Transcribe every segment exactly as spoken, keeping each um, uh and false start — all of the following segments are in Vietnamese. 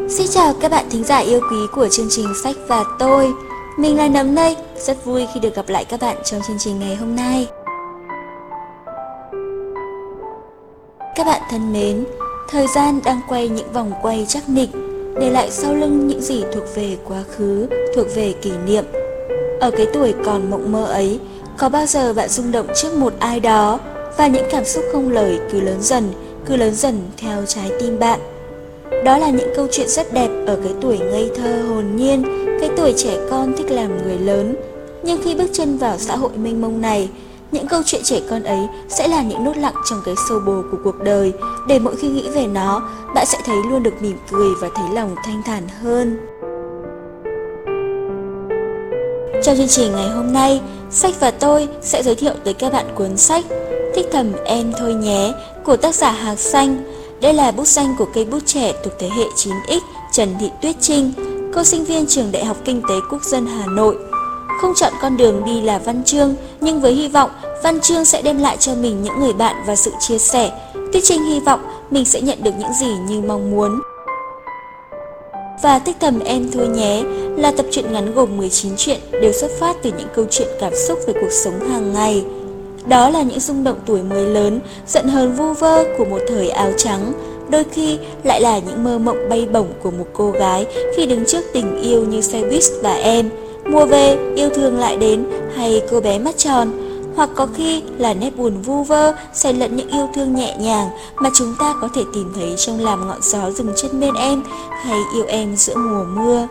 Xin chào các bạn thính giả yêu quý của chương trình Sách và Tôi. Mình là Nấm đây, rất vui khi được gặp lại các bạn trong chương trình ngày hôm nay. Các bạn thân mến, thời gian đang quay những vòng quay chắc nịch, để lại sau lưng những gì thuộc về quá khứ, thuộc về kỷ niệm. Ở cái tuổi còn mộng mơ ấy, có bao giờ bạn rung động trước một ai đó và những cảm xúc không lời cứ lớn dần, cứ lớn dần theo trái tim bạn? Đó là những câu chuyện rất đẹp ở cái tuổi ngây thơ hồn nhiên, cái tuổi trẻ con thích làm người lớn. Nhưng khi bước chân vào xã hội mênh mông này, những câu chuyện trẻ con ấy sẽ là những nốt lặng trong cái sâu bồ của cuộc đời, để mỗi khi nghĩ về nó, bạn sẽ thấy luôn được mỉm cười và thấy lòng thanh thản hơn. Trong chương trình ngày hôm nay, Sách và Tôi sẽ giới thiệu tới các bạn cuốn sách Thích Thầm Em Thôi Nhé của tác giả Hạc Xanh. Đây là bút danh của cây bút trẻ thuộc thế hệ chín ích Trần Thị Tuyết Trinh, cô sinh viên trường Đại học Kinh tế Quốc dân Hà Nội. Không chọn con đường đi là văn chương, nhưng với hy vọng văn chương sẽ đem lại cho mình những người bạn và sự chia sẻ. Tuyết Trinh hy vọng mình sẽ nhận được những gì như mong muốn. Và Thích Thầm Em Thôi Nhé là tập truyện ngắn gồm mười chín truyện, đều xuất phát từ những câu chuyện cảm xúc về cuộc sống hàng ngày. Đó là những rung động tuổi mới lớn, giận hờn vu vơ của một thời áo trắng, đôi khi lại là những mơ mộng bay bổng của một cô gái khi đứng trước tình yêu như xe buýt và em, mùa về, yêu thương lại đến, hay cô bé mắt tròn. Hoặc có khi là nét buồn vu vơ, xen lẫn những yêu thương nhẹ nhàng mà chúng ta có thể tìm thấy trong Làm Ngọn Gió Dừng Chân Bên Em hay Yêu Em Giữa Mùa Mưa.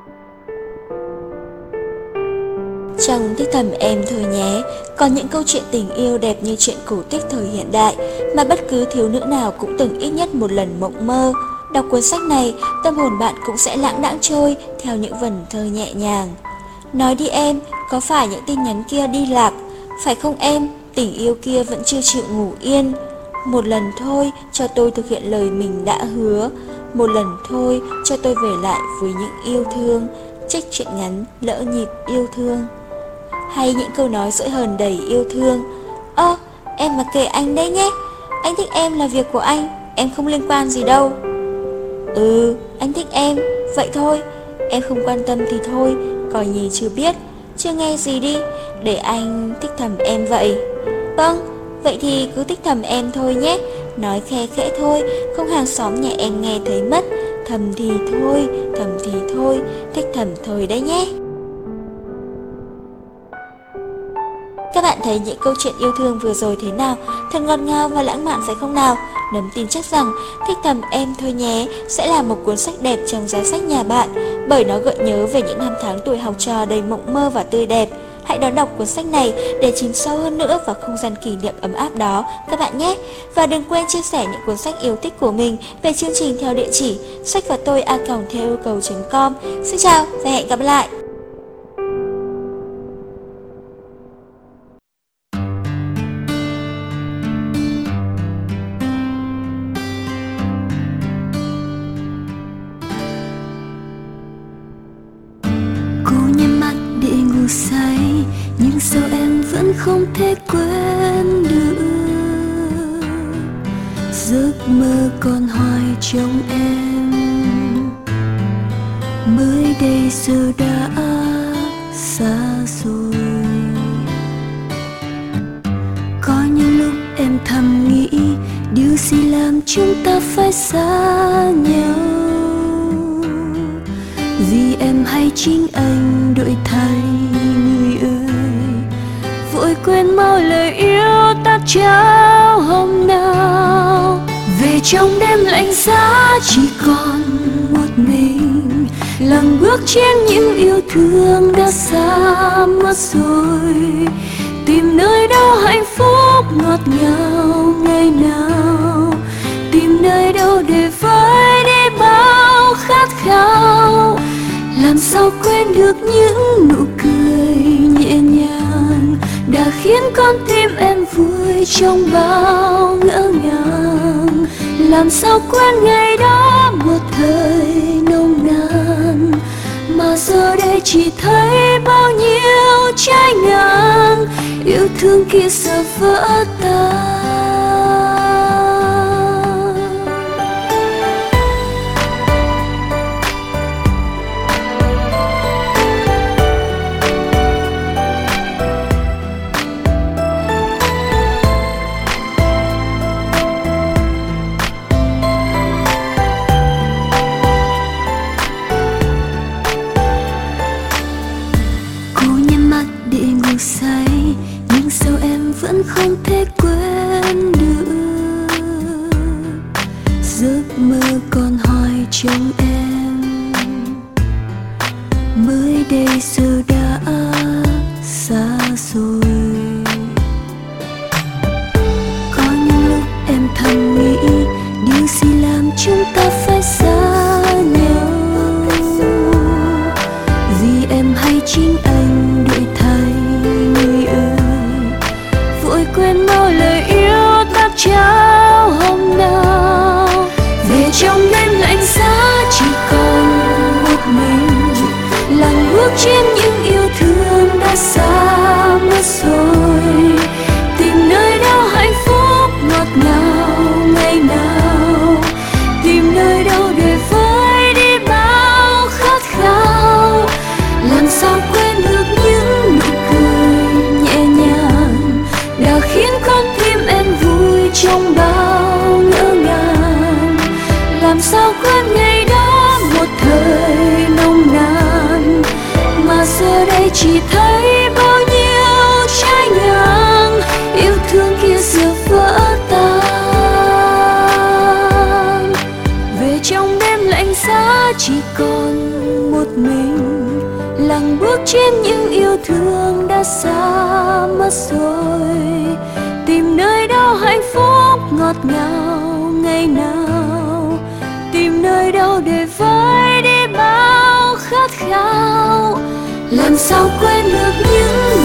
Trong Thích Thầm Em Thôi Nhé, có những câu chuyện tình yêu đẹp như chuyện cổ tích thời hiện đại mà bất cứ thiếu nữ nào cũng từng ít nhất một lần mộng mơ. Đọc cuốn sách này, tâm hồn bạn cũng sẽ lãng đãng trôi theo những vần thơ nhẹ nhàng. Nói đi em, có phải những tin nhắn kia đi lạc? Phải không em, tình yêu kia vẫn chưa chịu ngủ yên. Một lần thôi cho tôi thực hiện lời mình đã hứa. Một lần thôi cho tôi về lại với những yêu thương. Trích truyện ngắn Lỡ Nhịp Yêu Thương. Hay những câu nói dỗi hờn đầy yêu thương. Ơ, em mà kệ anh đấy nhé. Anh thích em là việc của anh, em không liên quan gì đâu. Ừ, anh thích em, vậy thôi. Em không quan tâm thì thôi, coi như chưa biết, chưa nghe gì đi, để anh thích thầm em vậy. Vâng, vậy thì cứ thích thầm em thôi nhé. Nói khe khẽ thôi, không hàng xóm nhà em nghe thấy mất. Thầm thì thôi, thầm thì thôi, thích thầm thôi đấy nhé. Các bạn thấy những câu chuyện yêu thương vừa rồi thế nào? Thật ngọt ngào và lãng mạn phải không nào? Nấm tin chắc rằng Thích Thầm Em Thôi Nhé sẽ là một cuốn sách đẹp trong giá sách nhà bạn, bởi nó gợi nhớ về những năm tháng tuổi học trò đầy mộng mơ và tươi đẹp. Hãy đón đọc cuốn sách này để chìm sâu hơn nữa vào không gian kỷ niệm ấm áp đó các bạn nhé. Và đừng quên chia sẻ những cuốn sách yêu thích của mình về chương trình theo địa chỉ sách và tôi a còng theo yêu cầu chấm com. Xin chào và hẹn gặp lại. Say nhưng sao em vẫn không thể quên được giấc mơ còn hoài trong em, mới đây giờ đã xa rồi. Có những lúc em thầm nghĩ điều gì làm chúng ta phải xa nhau, vì em hay chính anh đổi thay. Người ơi, vội quên mau lời yêu ta trao hôm nào. Về trong đêm lạnh giá chỉ còn một mình, lặng bước trên những yêu thương đã xa mất rồi. Tìm nơi đâu hạnh phúc ngọt ngào ngày nào, tìm nơi đâu để vơi đi bao khát khao. Làm sao quên được những nụ cười nhẹ nhàng đã khiến con tim em vui trong bao ngỡ ngàng. Làm sao quên ngày đó một thời nồng nàn, mà giờ đây chỉ thấy bao nhiêu trái ngang. Yêu thương kia giờ vỡ tan. trong em mới đây giờ đã xa rồi. Có những lúc em thầm nghĩ điều gì làm chúng ta phải xa nhau, vì em hay chính anh đổi thay người ơi, vội quên mau lời yêu ta trao hôm nào. Về trong đêm lạnh giá chỉ còn một mình, lặng bước trên những yêu thương đã xa mất rồi. Tìm nơi đâu hạnh phúc ngọt ngào ngày nào, tìm nơi đâu để vơi đi bao khát khao. Làm sao quên được những nụ cười nhẹ nhàng đã khiến con tim em vui trong bao ngỡ ngàng. Làm sao quên ngày đó một thời nồng nàn, mà giờ đây chỉ thấy bao nhiêu trái ngang, yêu thương kia giờ vỡ tan. Về trong đêm lạnh giá chỉ còn một mình, lặng bước trên những yêu thương đã xa mất rồi. Tìm nơi đâu hạnh phúc ngọt ngào ngày nào, tìm nơi đâu để vơi đi bao khát khao. Làm sao quên được những